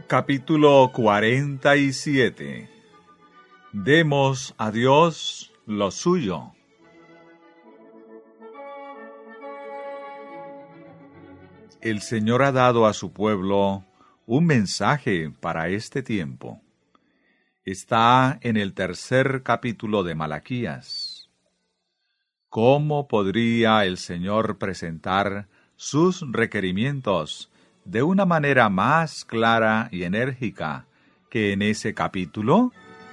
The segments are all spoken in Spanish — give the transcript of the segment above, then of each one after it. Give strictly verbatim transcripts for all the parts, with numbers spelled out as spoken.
Capítulo cuarenta y siete. Demos a Dios lo suyo. El Señor ha dado a su pueblo un mensaje para este tiempo. Está en el tercer capítulo de Malaquías. ¿Cómo podría el Señor presentar sus requerimientos de una manera más clara y enérgica que en ese capítulo?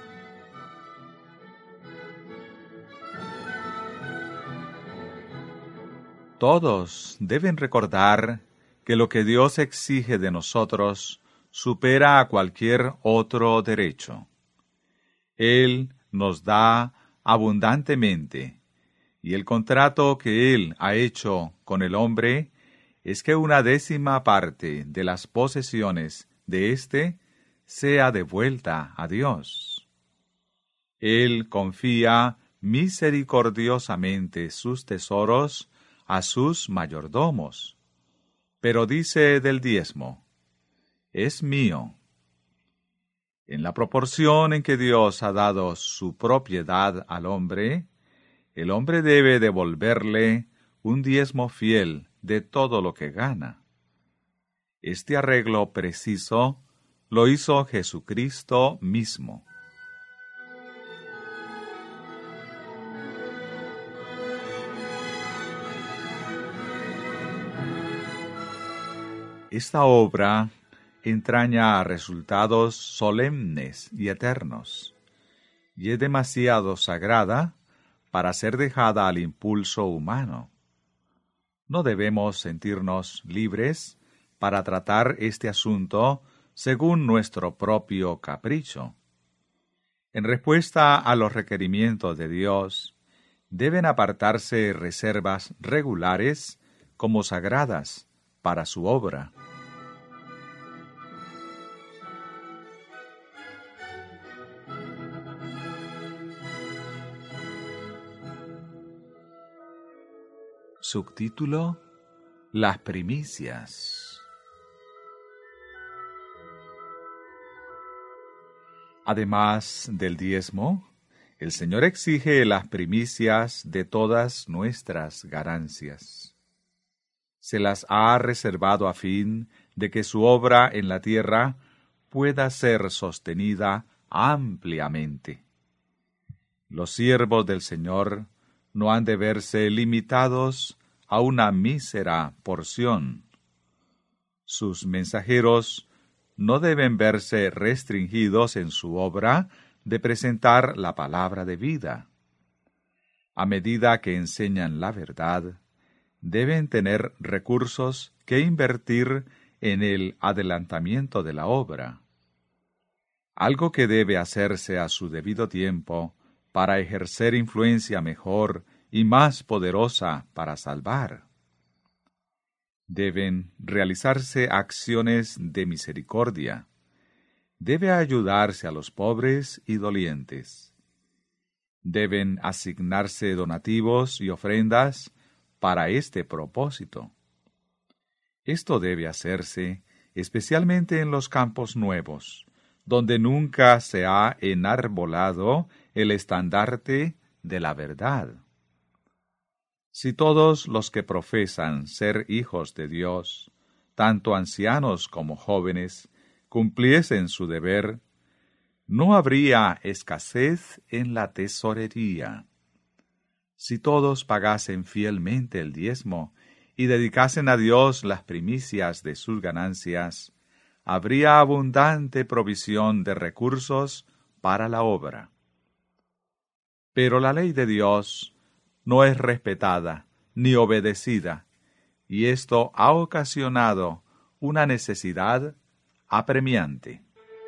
Todos deben recordar que lo que Dios exige de nosotros supera a cualquier otro derecho. Él nos da abundantemente, y el contrato que Él ha hecho con el hombre es que una décima parte de las posesiones de éste sea devuelta a Dios. Él confía misericordiosamente sus tesoros a sus mayordomos, pero dice del diezmo: es mío. En la proporción en que Dios ha dado su propiedad al hombre, el hombre debe devolverle un diezmo fiel de todo lo que gana. Este arreglo preciso lo hizo Jesucristo mismo. Esta obra entraña resultados solemnes y eternos, y es demasiado sagrada para ser dejada al impulso humano. No debemos sentirnos libres para tratar este asunto según nuestro propio capricho. En respuesta a los requerimientos de Dios, deben apartarse reservas regulares como sagradas para su obra. Subtítulo: Las primicias. Además del diezmo, el Señor exige las primicias de todas nuestras ganancias. Se las ha reservado a fin de que su obra en la tierra pueda ser sostenida ampliamente. Los siervos del Señor no han de verse limitados a una mísera porción. Sus mensajeros no deben verse restringidos en su obra de presentar la palabra de vida. A medida que enseñan la verdad, deben tener recursos que invertir en el adelantamiento de la obra. Algo que debe hacerse a su debido tiempo para ejercer influencia mejor y más poderosa para salvar. Deben realizarse acciones de misericordia. Debe ayudarse a los pobres y dolientes. Deben asignarse donativos y ofrendas para este propósito. Esto debe hacerse especialmente en los campos nuevos, donde nunca se ha enarbolado el estandarte de la verdad. Si todos los que profesan ser hijos de Dios, tanto ancianos como jóvenes, cumpliesen su deber, no habría escasez en la tesorería. Si todos pagasen fielmente el diezmo y dedicasen a Dios las primicias de sus ganancias, habría abundante provisión de recursos para la obra. Pero la ley de Dios no es respetada ni obedecida, y esto ha ocasionado una necesidad apremiante.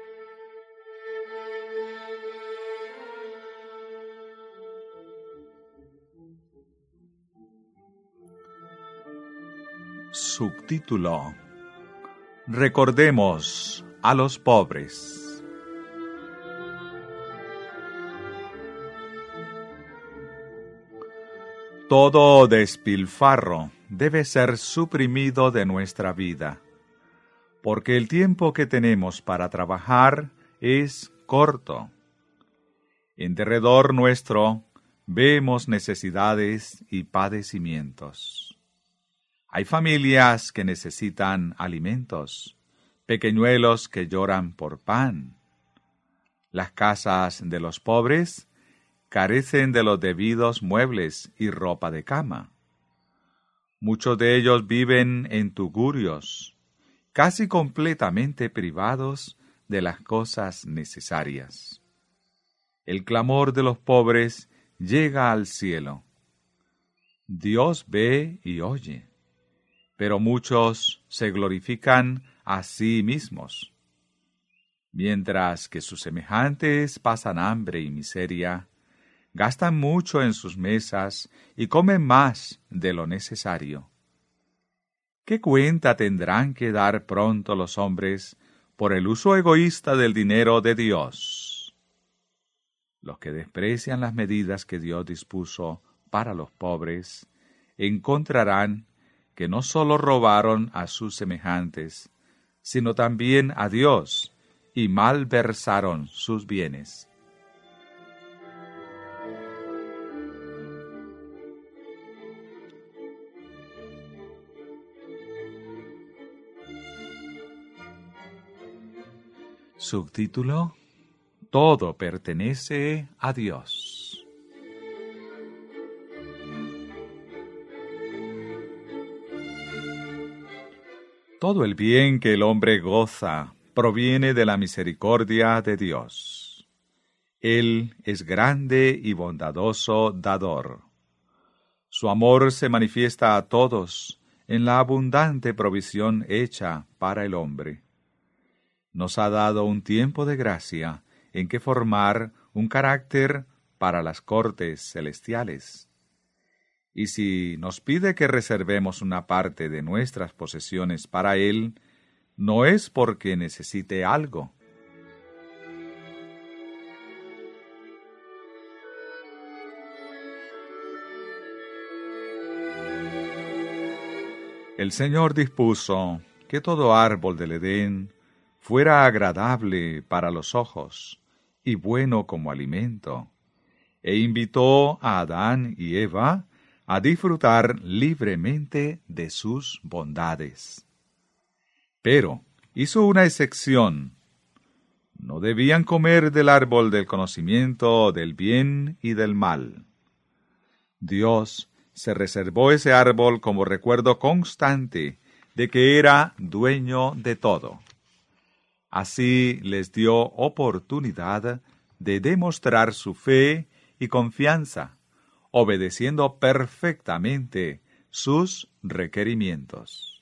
Subtítulo: Recordemos a los pobres. Todo despilfarro debe ser suprimido de nuestra vida. porque el tiempo que tenemos para trabajar es corto. En derredor nuestro vemos necesidades y padecimientos. Hay familias que necesitan alimentos, pequeñuelos que lloran por pan. Las casas de los pobres carecen de los debidos muebles y ropa de cama. Muchos de ellos viven en tugurios, casi completamente privados de las cosas necesarias. El clamor de los pobres llega al cielo. Dios ve y oye, pero muchos se glorifican a sí mismos. Mientras que sus semejantes pasan hambre y miseria, gastan mucho en sus mesas y comen más de lo necesario. ¿Qué cuenta tendrán que dar pronto los hombres por el uso egoísta del dinero de Dios? Los que desprecian las medidas que Dios dispuso para los pobres, encontrarán que no sólo robaron a sus semejantes, sino también a Dios, y malversaron sus bienes. Subtítulo: Todo pertenece a Dios. Todo el bien que el hombre goza proviene de la misericordia de Dios. Él es grande y bondadoso dador. Su amor se manifiesta a todos en la abundante provisión hecha para el hombre. Nos ha dado un tiempo de gracia en que formar un carácter para las cortes celestiales. Y si nos pide que reservemos una parte de nuestras posesiones para Él, no es porque necesite algo. El Señor dispuso que todo árbol del Edén fuera agradable para los ojos y bueno como alimento, e invitó a Adán y Eva a disfrutar libremente de sus bondades. Pero hizo una excepción. No debían comer del árbol del conocimiento del bien y del mal. Dios se reservó ese árbol como recuerdo constante de que era dueño de todo. Así les dio oportunidad de demostrar su fe y confianza, obedeciendo perfectamente sus requerimientos.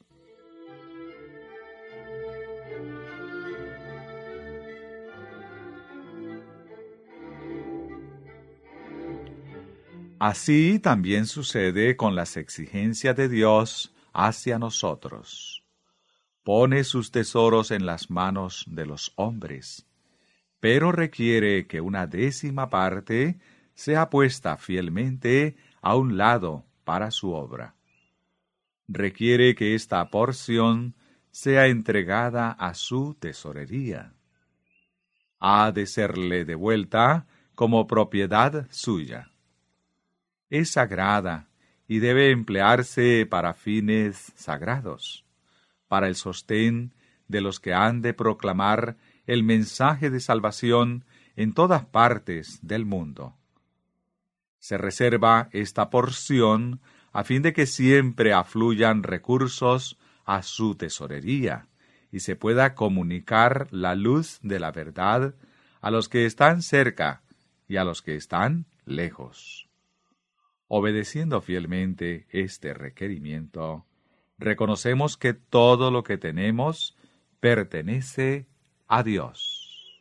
Así también sucede con las exigencias de Dios hacia nosotros. Pone sus tesoros en las manos de los hombres, pero requiere que una décima parte sea puesta fielmente a un lado para su obra. Requiere que esta porción sea entregada a su tesorería. Ha de serle devuelta como propiedad suya. Es sagrada y debe emplearse para fines sagrados, para el sostén de los que han de proclamar el mensaje de salvación en todas partes del mundo. Se reserva esta porción a fin de que siempre afluyan recursos a su tesorería y se pueda comunicar la luz de la verdad a los que están cerca y a los que están lejos. Obedeciendo fielmente este requerimiento, reconocemos que todo lo que tenemos pertenece a Dios.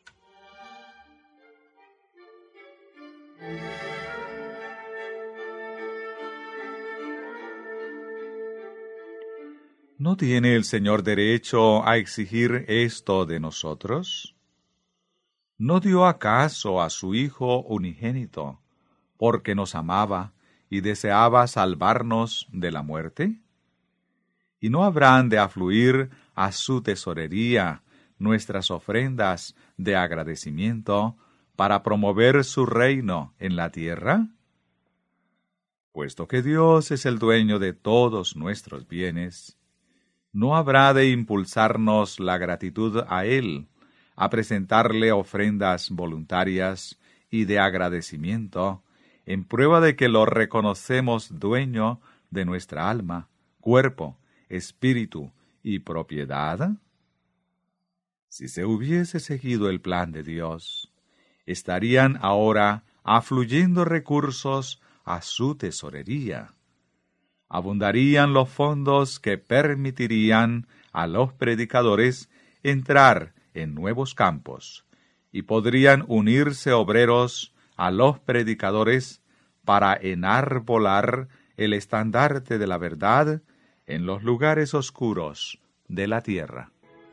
¿No tiene el Señor derecho a exigir esto de nosotros? ¿No dio acaso a su Hijo unigénito, porque nos amaba y deseaba salvarnos de la muerte? ¿Y no habrán de afluir a su tesorería nuestras ofrendas de agradecimiento para promover su reino en la tierra? Puesto que Dios es el dueño de todos nuestros bienes, ¿no habrá de impulsarnos la gratitud a Él, a presentarle ofrendas voluntarias y de agradecimiento, en prueba de que lo reconocemos dueño de nuestra alma, cuerpo, espíritu y propiedad? Si se hubiese seguido el plan de Dios, estarían ahora afluyendo recursos a su tesorería. Abundarían los fondos que permitirían a los predicadores entrar en nuevos campos, y podrían unirse obreros a los predicadores para enarbolar el estandarte de la verdad en los lugares oscuros de la tierra.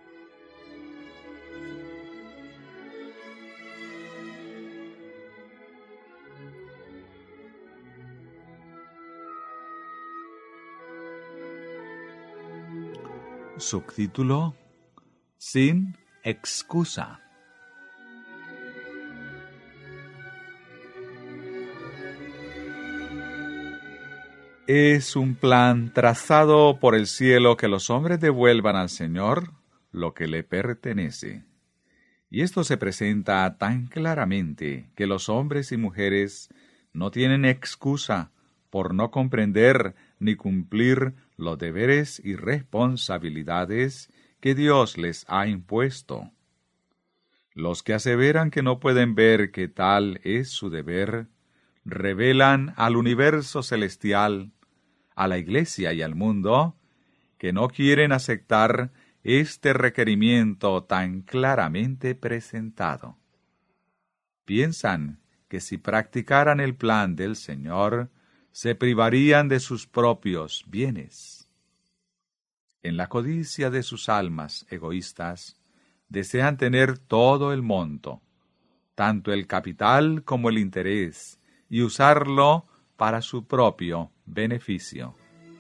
Subtítulo: Sin excusa. ¿Es un plan trazado por el cielo que los hombres devuelvan al Señor lo que le pertenece? Y esto se presenta tan claramente que los hombres y mujeres no tienen excusa por no comprender ni cumplir los deberes y responsabilidades que Dios les ha impuesto. Los que aseveran que no pueden ver que tal es su deber, revelan al universo celestial, a la Iglesia y al mundo, que no quieren aceptar este requerimiento tan claramente presentado. Piensan que si practicaran el plan del Señor, se privarían de sus propios bienes. En la codicia de sus almas egoístas, desean tener todo el monto, tanto el capital como el interés, y usarlo para su propio beneficio.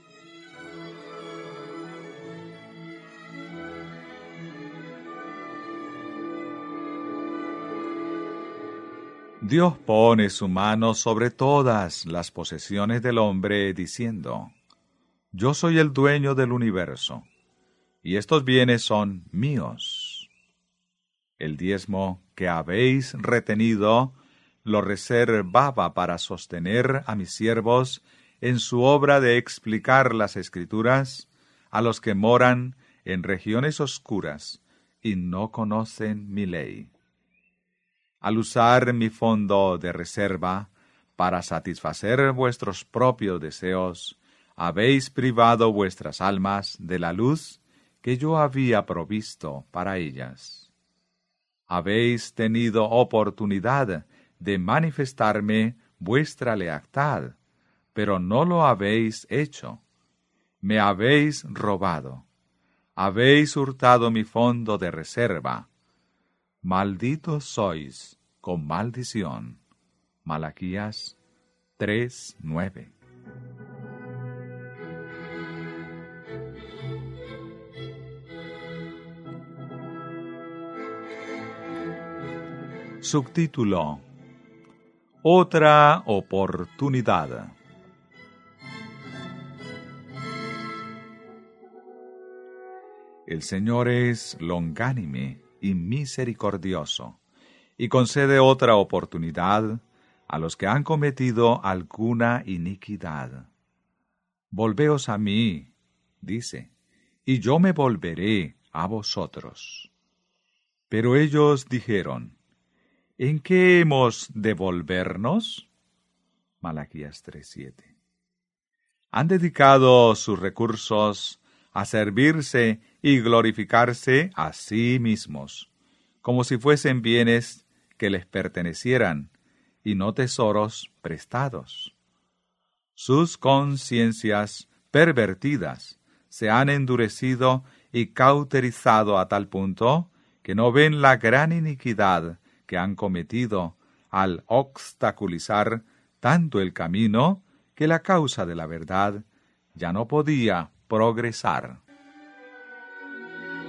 Dios pone su mano sobre todas las posesiones del hombre, diciendo: Yo soy el dueño del universo, y estos bienes son míos. El diezmo que habéis retenido lo reservaba para sostener a mis siervos en su obra de explicar las Escrituras a los que moran en regiones oscuras y no conocen mi ley. Al usar mi fondo de reserva para satisfacer vuestros propios deseos, habéis privado vuestras almas de la luz que yo había provisto para ellas. Habéis tenido oportunidad de manifestarme vuestra lealtad, pero no lo habéis hecho. Me habéis robado. Habéis hurtado mi fondo de reserva. Malditos sois con maldición. Malaquías tres nueve. Subtítulo: Otra oportunidad. El Señor es longánime y misericordioso, y concede otra oportunidad a los que han cometido alguna iniquidad. Volveos a mí, dice, y yo me volveré a vosotros. Pero ellos dijeron: ¿En qué hemos de volvernos? Malaquías tres siete. Han dedicado sus recursos a servirse y glorificarse a sí mismos, como si fuesen bienes que les pertenecieran, y no tesoros prestados. Sus conciencias pervertidas se han endurecido y cauterizado a tal punto que no ven la gran iniquidad que han cometido al obstaculizar tanto el camino que la causa de la verdad ya no podía progresar.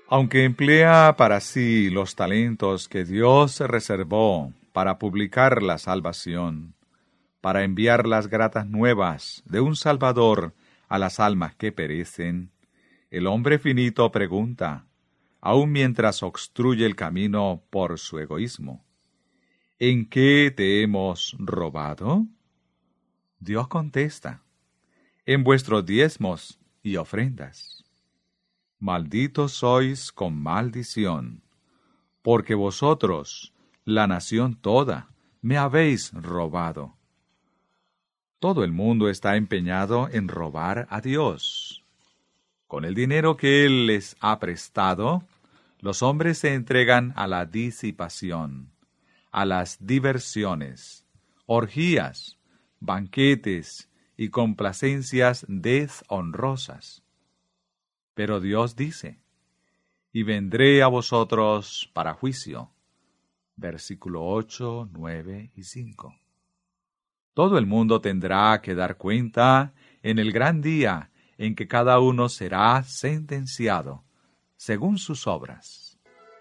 Aunque emplea para sí los talentos que Dios reservó para publicar la salvación, para enviar las gratas nuevas de un Salvador a las almas que perecen, el hombre finito pregunta, aun mientras obstruye el camino por su egoísmo, ¿en qué te hemos robado? Dios contesta, en vuestros diezmos y ofrendas. Malditos sois con maldición, porque vosotros, la nación toda, me habéis robado. Todo el mundo está empeñado en robar a Dios. Con el dinero que Él les ha prestado, los hombres se entregan a la disipación, a las diversiones, orgías, banquetes y complacencias deshonrosas. Pero Dios dice, y vendré a vosotros para juicio. Versículo ocho, nueve y cinco. Todo el mundo tendrá que dar cuenta en el gran día en que cada uno será sentenciado según sus obras.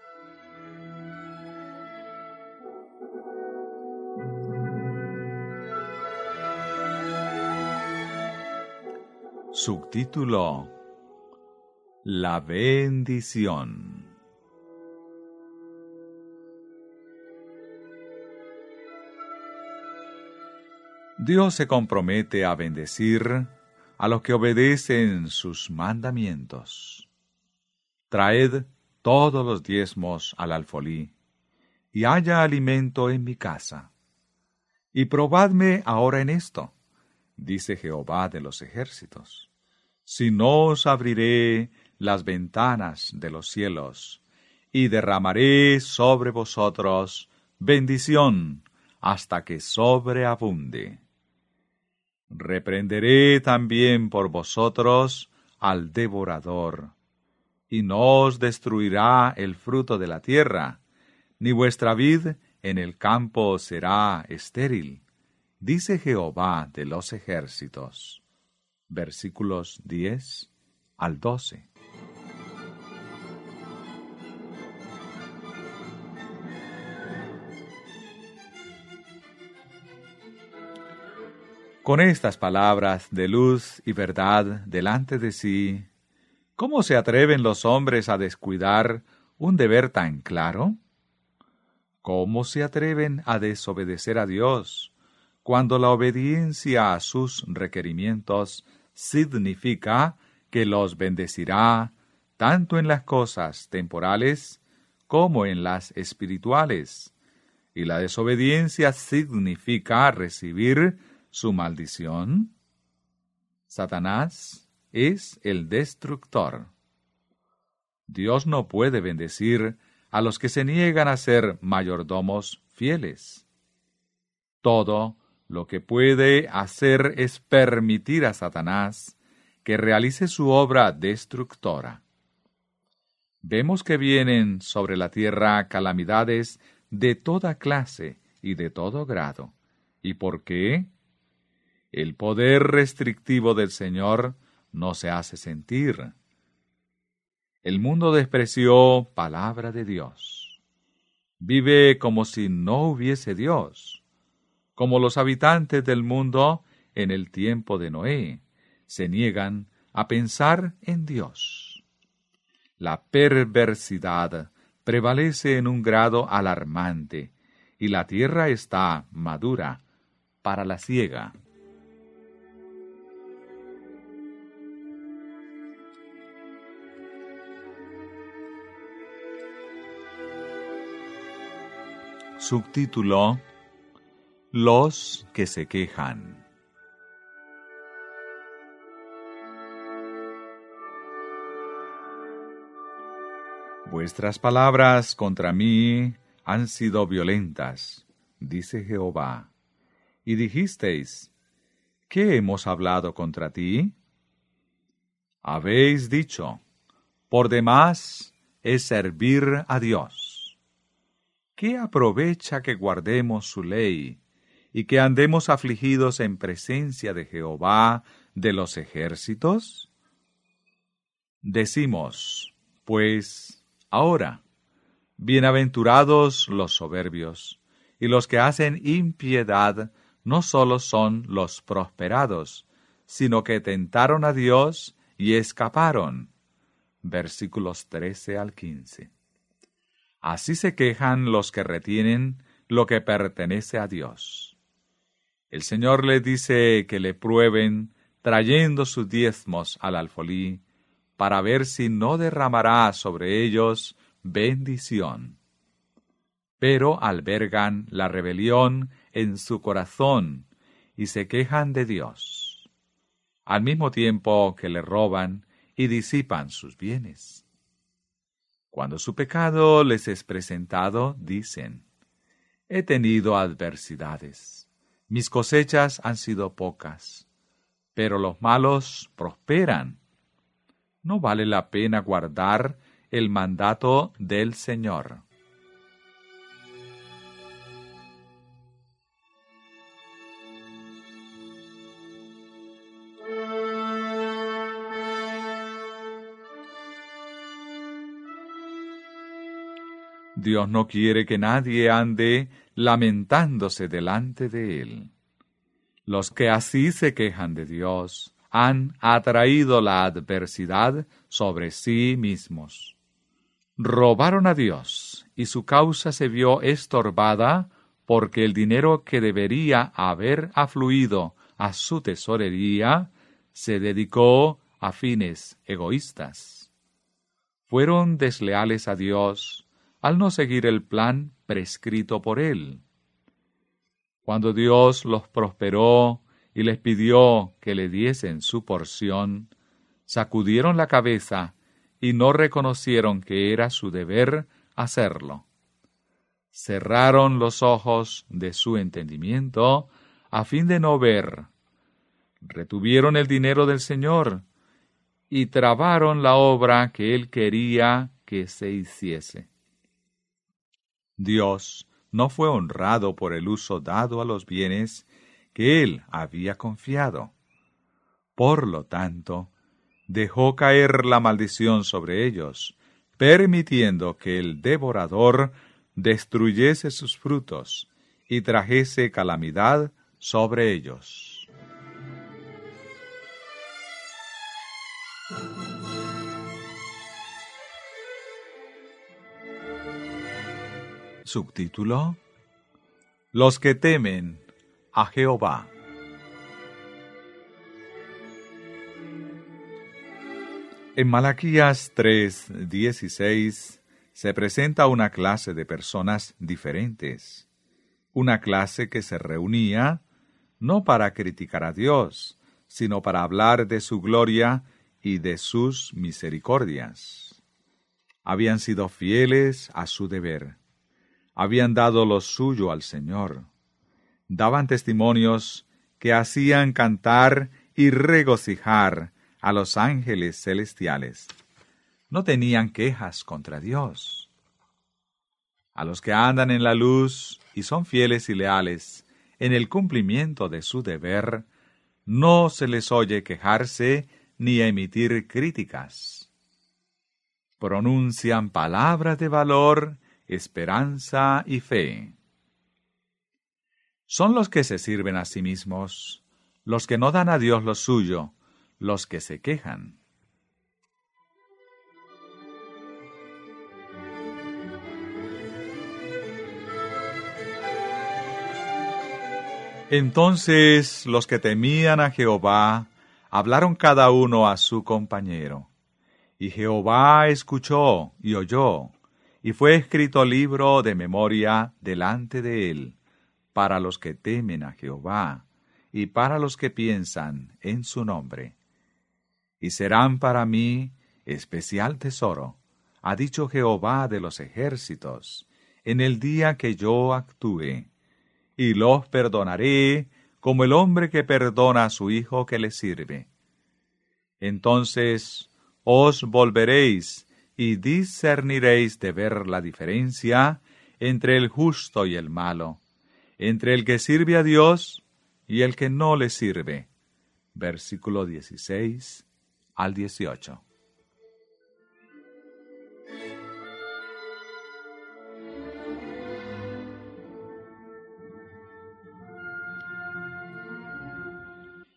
Subtítulo: La bendición. Dios se compromete a bendecir a los que obedecen sus mandamientos. Traed todos los diezmos al alfolí, y haya alimento en mi casa. Y probadme ahora en esto, dice Jehová de los ejércitos, si no os abriré las ventanas de los cielos, y derramaré sobre vosotros bendición hasta que sobreabunde. Reprenderé también por vosotros al devorador, y no os destruirá el fruto de la tierra, ni vuestra vid en el campo será estéril, dice Jehová de los ejércitos. Versículos diez al doce. Con estas palabras de luz y verdad delante de sí, ¿cómo se atreven los hombres a descuidar un deber tan claro? ¿Cómo se atreven a desobedecer a Dios cuando la obediencia a sus requerimientos significa que los bendecirá tanto en las cosas temporales como en las espirituales, y la desobediencia significa recibir su maldición? Satanás es el destructor. Dios no puede bendecir a los que se niegan a ser mayordomos fieles. Todo lo que puede hacer es permitir a Satanás que realice su obra destructora. Vemos que vienen sobre la tierra calamidades de toda clase y de todo grado. ¿Y por qué? El poder restrictivo del Señor no se hace sentir. El mundo despreció palabra de Dios. Vive como si no hubiese Dios. Como los habitantes del mundo en el tiempo de Noé, se niegan a pensar en Dios. La perversidad prevalece en un grado alarmante, y la tierra está madura para la siega. Subtítulo: Los que se quejan. Vuestras palabras contra mí han sido violentas, dice Jehová. Y dijisteis, ¿qué hemos hablado contra ti? Habéis dicho, por demás es servir a Dios. ¿Qué aprovecha que guardemos su ley y que andemos afligidos en presencia de Jehová de los ejércitos? Decimos, pues, Ahora, bienaventurados los soberbios, y los que hacen impiedad no solo son los prosperados, sino que tentaron a Dios y escaparon. Versículos trece al quince. Así se quejan los que retienen lo que pertenece a Dios. El Señor les dice que le prueben trayendo sus diezmos al alfolí, para ver si no derramará sobre ellos bendición. Pero albergan la rebelión en su corazón y se quejan de Dios, al mismo tiempo que le roban y disipan sus bienes. Cuando su pecado les es presentado, dicen: he tenido adversidades, mis cosechas han sido pocas, pero los malos prosperan. No vale la pena guardar el mandato del Señor. Dios no quiere que nadie ande lamentándose delante de Él. Los que así se quejan de Dios han atraído la adversidad sobre sí mismos. Robaron a Dios, y su causa se vio estorbada porque el dinero que debería haber afluido a su tesorería se dedicó a fines egoístas. Fueron desleales a Dios al no seguir el plan prescrito por Él. Cuando Dios los prosperó y les pidió que le diesen su porción, sacudieron la cabeza y no reconocieron que era su deber hacerlo. Cerraron los ojos de su entendimiento a fin de no ver. Retuvieron el dinero del Señor y trabaron la obra que Él quería que se hiciese. Dios no fue honrado por el uso dado a los bienes que Él había confiado. Por lo tanto, dejó caer la maldición sobre ellos, permitiendo que el devorador destruyese sus frutos y trajese calamidad sobre ellos. Subtítulo: Los que temen a Jehová. En Malaquías tres dieciséis se presenta una clase de personas diferentes, una clase que se reunía no para criticar a Dios, sino para hablar de su gloria y de sus misericordias. Habían sido fieles a su deber, habían dado lo suyo al Señor, daban testimonios que hacían cantar y regocijar a los ángeles celestiales. No tenían quejas contra Dios. A los que andan en la luz y son fieles y leales en el cumplimiento de su deber, no se les oye quejarse ni emitir críticas. Pronuncian palabras de valor, esperanza y fe. Son los que se sirven a sí mismos, los que no dan a Dios lo suyo, los que se quejan. Entonces los que temían a Jehová hablaron cada uno a su compañero. Y Jehová escuchó y oyó, y fue escrito libro de memoria delante de él, para los que temen a Jehová, y para los que piensan en su nombre. Y serán para mí especial tesoro, ha dicho Jehová de los ejércitos, en el día que yo actúe. Y los perdonaré como el hombre que perdona a su hijo que le sirve. Entonces os volveréis y discerniréis de ver la diferencia entre el justo y el malo, entre el que sirve a Dios y el que no le sirve. Versículo dieciséis al dieciocho.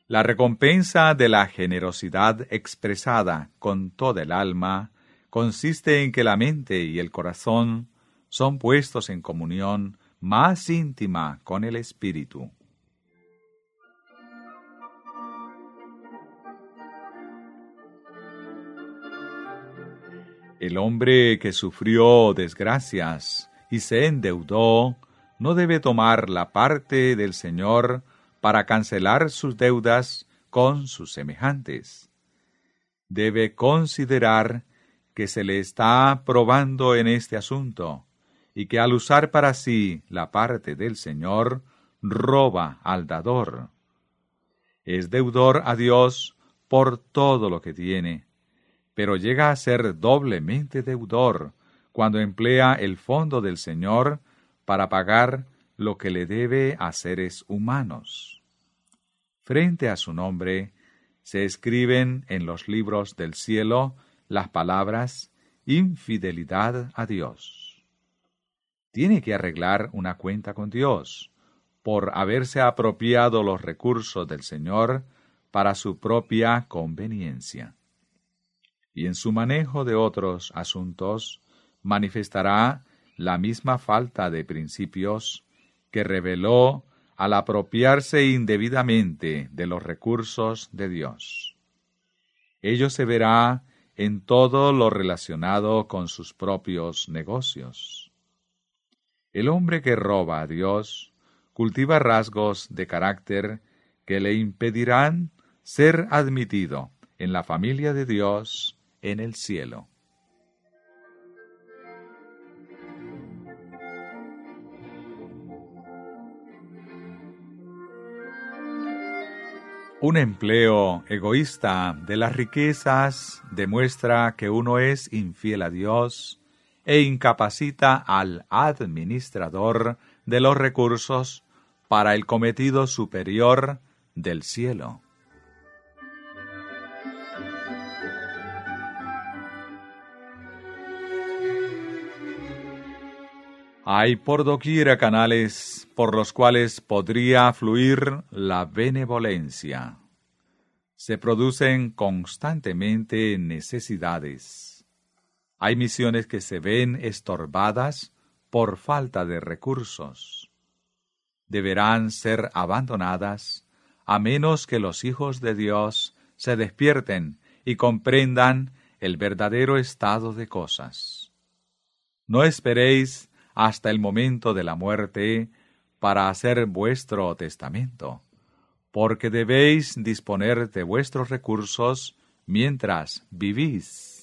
La recompensa de la generosidad expresada con toda el alma consiste en que la mente y el corazón son puestos en comunión más íntima con el Espíritu. El hombre que sufrió desgracias y se endeudó no debe tomar la parte del Señor para cancelar sus deudas con sus semejantes. Debe considerar que se le está probando en este asunto y que al usar para sí la parte del Señor, roba al dador. Es deudor a Dios por todo lo que tiene, pero llega a ser doblemente deudor cuando emplea el fondo del Señor para pagar lo que le debe a seres humanos. Frente a su nombre se escriben en los libros del cielo las palabras infidelidad a Dios. Tiene que arreglar una cuenta con Dios por haberse apropiado los recursos del Señor para su propia conveniencia. Y en su manejo de otros asuntos manifestará la misma falta de principios que reveló al apropiarse indebidamente de los recursos de Dios. Ello se verá en todo lo relacionado con sus propios negocios. El hombre que roba a Dios cultiva rasgos de carácter que le impedirán ser admitido en la familia de Dios en el cielo. Un empleo egoísta de las riquezas demuestra que uno es infiel a Dios e incapacita al administrador de los recursos para el cometido superior del cielo. Hay por doquiera canales por los cuales podría fluir la benevolencia. Se producen constantemente necesidades. Hay misiones que se ven estorbadas por falta de recursos. Deberán ser abandonadas a menos que los hijos de Dios se despierten y comprendan el verdadero estado de cosas. No esperéis hasta el momento de la muerte para hacer vuestro testamento, porque debéis disponer de vuestros recursos mientras vivís.